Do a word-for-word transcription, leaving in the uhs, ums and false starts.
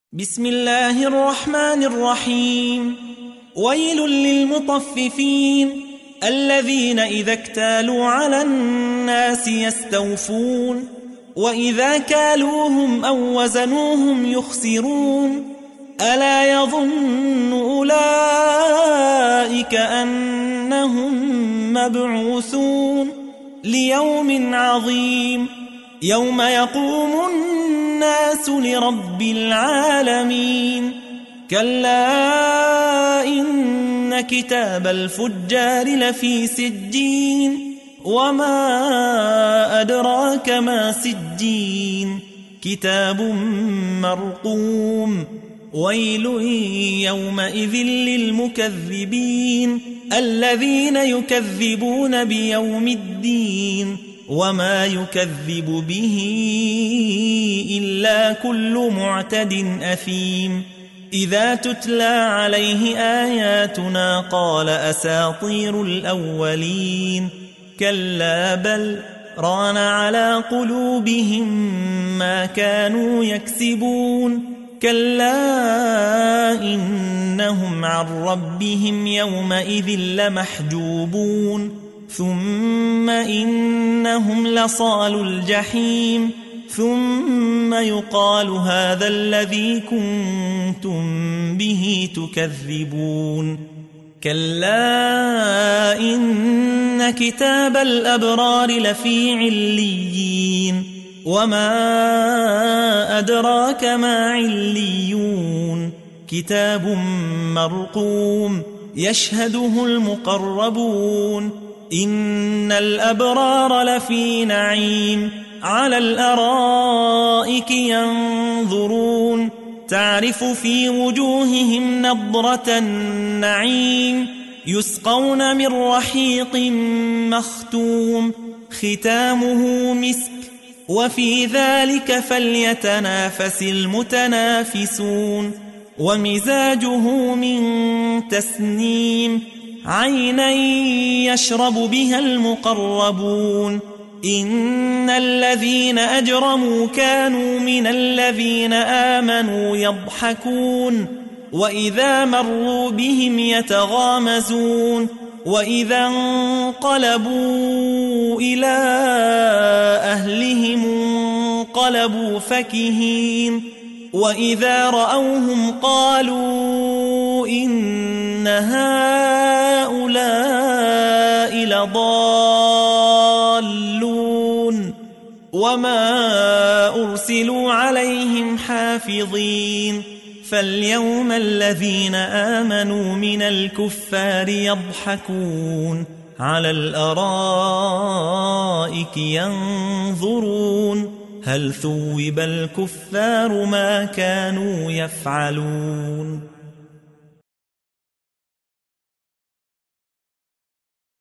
بسم الله الرحمن الرحيم. ويل للمطففين الذين إذا اكتالوا على الناس يستوفون وإذا كالوهم أو وزنوهم يخسرون ألا يظن أولئك أنهم مبعوثون ليوم عظيم يوم يقوم الناس لرب العالمين. كلا إن كتاب الفجار لفي سجين وما أدراك ما سجين كتاب مرقوم. ويل يومئذ للمكذبين الذين يكذبون بيوم الدين وما يكذب به إلا كل معتد أثيم. إذا تتلى عليه آياتنا قال أساطير الأولين كلا بل ران على قلوبهم ما كانوا يكسبون. كلا إنهم عن ربهم يومئذ لمحجوبون ثم إنهم لصالوا الجحيم ثم يقال هذا الذي كنتم به تكذبون. كلا إن كتاب الأبرار لفي عليين وما أدراك ما عليون كتاب مرقوم يشهده المقربون. إن الأبرار لفي نعيم على الأرائك ينظرون تعرف في وجوههم نضرة النعيم يسقون من رحيق مختوم ختامه مسك وفي ذلك فليتنافس المتنافسون. ومزاجه من تسنيم عينا يشرب بها المقربون. إن الذين أجرموا كانوا من الذين آمنوا يضحكون وإذا مروا بهم يتغامزون وإذا انقلبوا إلى أهلهم انقلبوا فكهين وإذا رأوهم قالوا إن هؤلاء لضالون وما أرسلوا عليهم حافظين. فاليوم الذين آمنوا من الكفار يضحكون على الأرائك ينظرون هل ثوب الكفار ما كانوا يفعلون.